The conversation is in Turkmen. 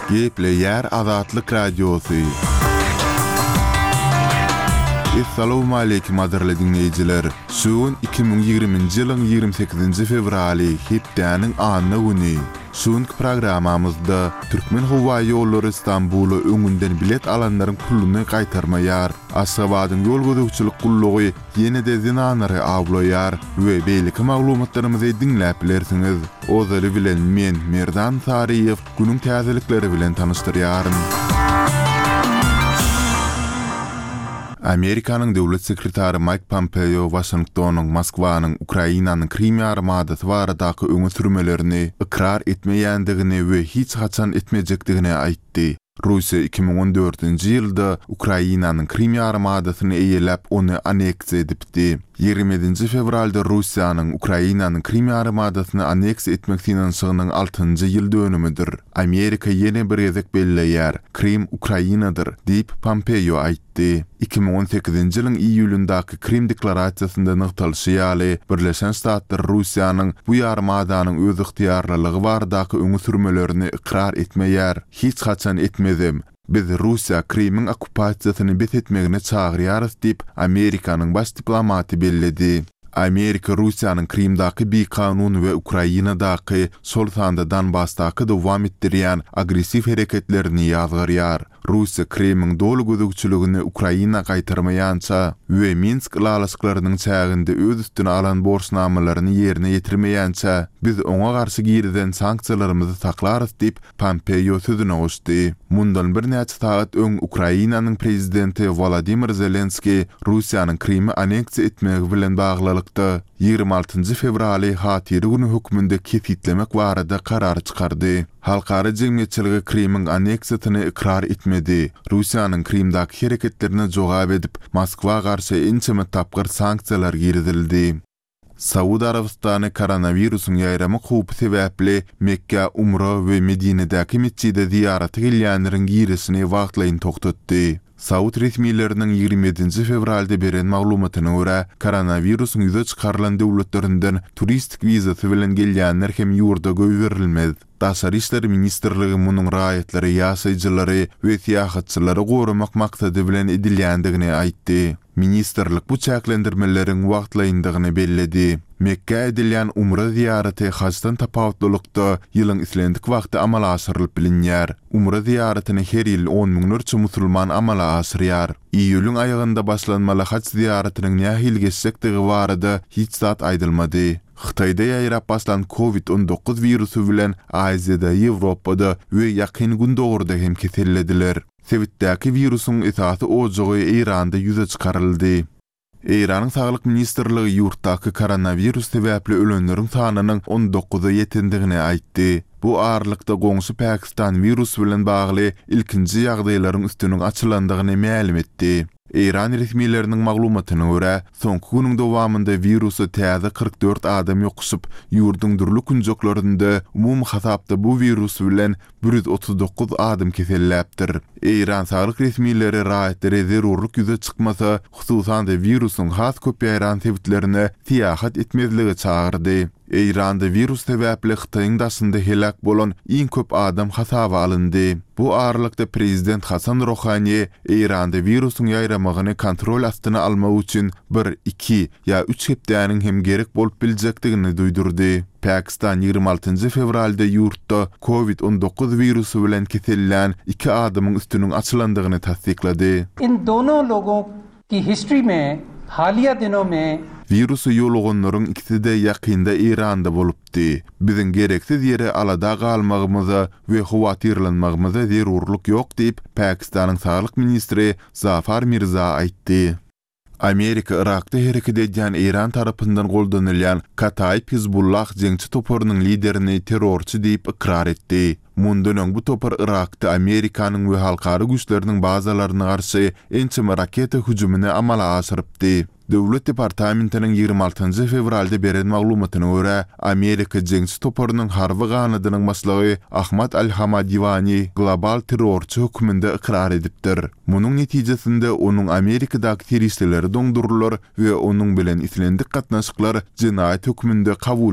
Geple yer Azatlyk Radiosu. Assalamu alaykum adirli dinleyijiler. Şuun 2020-nji ýylyň 28-nji fevraly hepdäniň anyny güni. Şuňky programamyzda Türkmen Howa ýollary Istanbuly öňünden bilet alanlaryň puluny gaýtarmaýar, Aşgabatyň ýol gözegçilik gullugy ýene-de zinanary awlaýar we beýleki maglumatlarymyzy dinläp bilersiňiz. Ozary bilen men Merdan Sariýew günüň täzelikleri bilen tanystyryarym. Amerikanyň döwlet sekretary Mike Pompeo Washingtonyň Moskwanyň Ukrainanyň Krim ýarymadaty baradaky öňe sürmelerini ikrar etmeýändigini we hiç haçan etmejekdigini aýtdy. Russiya 2014-nji ýylda Ukrainanyň Krim ýarymadatyny eýelläp onu aneksiýa edipdi. 20-nji fevralda Russiýanyň Ukrainanyň Krim ýarymadatyny aneksiýa etmek finansynyň 6-njy ýyl dönümidir. Amerika ýene bir gezek belleýär. Krim Ukrainadyr diýip Pompeo aýtdy. 2018-nji ýylyň iýulyndaky Krim deklarasiýasynda nykdalşy Birleşen Ştatlar Russiýanyň bu ýarymadatynyň öz ygtyýarlylygy baradaky öňe sürmelerini ikrar etmeýär. Hiç haçan etmezem. Biz Russiya Krim'in okupasiýasyny betetmegine çagyrýarys diýip Amerikanyň baş diplomaty belledi. Amerika Russiýanyň Krimdaky bir kanun we Ukrainadaky sol sanda Donbassdaky dowam etdirýän agressiv hereketlerini ýazgarýar. Russiya Krim'in dolu gözegçiligini Ukraina gaýtarmaýança we Minsk lalaşyklarynyň çäginde öz üstüne alan borçnamalaryny ýerine ýetirmeýänçä biz oňa garşy giriden sanksiýalarymyzy saklarys diýip Pompeo sözüne goşdy. Mundan bir näçe saat öň Ukrainanyň prezidenti Volodymyr Zelenski Russiýanyň Krimi aneksiýa etmegi bilen baglylykda 26-njy fevraly hatyry güni hökmünde kesitlemek barada karar çykardy. Halkara jemgyýetçiligi Krimiň aneksiýasyny ikrar etmedi. Russiýanyň Krimdaky hereketlerine jogap edip Moskwa garşy ençeme tapgyr sanksiýalar giridildi. Saudiya Arabistany koronawirusyň ýaýramy howpy sebäpli Mekke, Umra we Medine'däki mesçide ziýaraty gelýänleriň girisini wagtlaýyn toktatdy. Saud resmiýetleriniň 27-nji fevralda beren maglumatyna görä, koronawirusyň ýüze çykarylan döwletlerinden turistik wizasy bilen gelýänler hem ýurda göýberilmez. Daşary işler ministrligi munyň raýatlary, ýaşaýjylary we syýahatçylary gorumak maksady bilen edilýändigini aýtdy. Ministerlik bu çäklendirmeleriň wagtlaýyndygyny belledi. Mekke edilýän Umra ziýaraty hajdan tapawutlykda ýylyň islendik wagty amala aşyrylyp bilinýär. Umra ziýaratyny her ýyl 10 miňlerçe musulman amala aşyrýar. Iýulyň aýagynda başlanmaly haj ziýaratynyň nähil geçsekdigi barada hiç zat aýdylmady. Xitayda ýaýrap başlan COVID-19 virusy bilen Aziýada, Ýewropada we ýakyn gün dogurda hem kesellediler. Sebitdäki virusyň esasy ojagy Iranda ýüze çykaryldy. Iranyň Saglyk Ministrligi ýurtdaky koronavirus sebäpli ölenleriň sanynyň 19-a ýetendigini aýtdy. Bu arlykda goňşy Pakistan virus bilen bagly ilkinji ýagdaýlaryň üstüniň açylandygyny ma'lum etdi. İran resmiýetleriniň maglumatyna görä, soňky günüň dowamında virusy täze 44 adam ýokuşyp, ýurduň durly künjeklerinde umumy hasapda bu virus bilen 139 adam keselläpdir. İran saglyk resmiýetleri raýatlary zerurlyk ýüze çykmasa, hususan da virusyň has köpäýän sebäplerini tiýahat etmezligi çagyrdy. İranda virus sebäpli Xitayň daşynda helak bolan iň köp adam hasaba alındy. Bu aralykda prezident Hasan Rohani İranda virusyň ýaýramagyny kontrol astyna almak üçin 1, 2 ýa 3 hepdäniň hem gerek bolup biljekdigini duýdurdy. Pakistan 26-njy fevralda ýurtda COVID-19 virusy bilen kesellän 2 adamyň üstüniň açylandygyny tasdiklady. In dono logon ki history mein haliya dinon mein Virusy ýoluganlaryň ikisi de ýakynda Iranda bolupdy. Biziň gereksiz ýere alada galmagymyza we howatyrlanmagymyza zerurlyk ýok diýip Pakistanyň Saglyk ministri Zafar Mirza aýtdy. Amerika Irakda hereket edýän İran tarapyndan goldanylýan Kataib Hizbullah jeňçi toparynyň liderini terrorçy diýip ikrar etdi. Mundan bu topar Irakda Amerikanyň we halkary güýçleriniň bazalaryna garşy ençeme raketa hüjümini amala aşyrypdy. Döwlet departamentiniň 26-njy fevralda beren maglumatyna görä, Amerika jeňçi toparynyň harby ganadynyň başlygy Ahmad Al-Hamadivani global terrorçy hökmünde ikrar edipdir. Munyň netijesinde onuň Amerikadaky terroristleri doňdurulýar we onuň bilen islendik gatnaşyklar jinaýat hökmünde kabul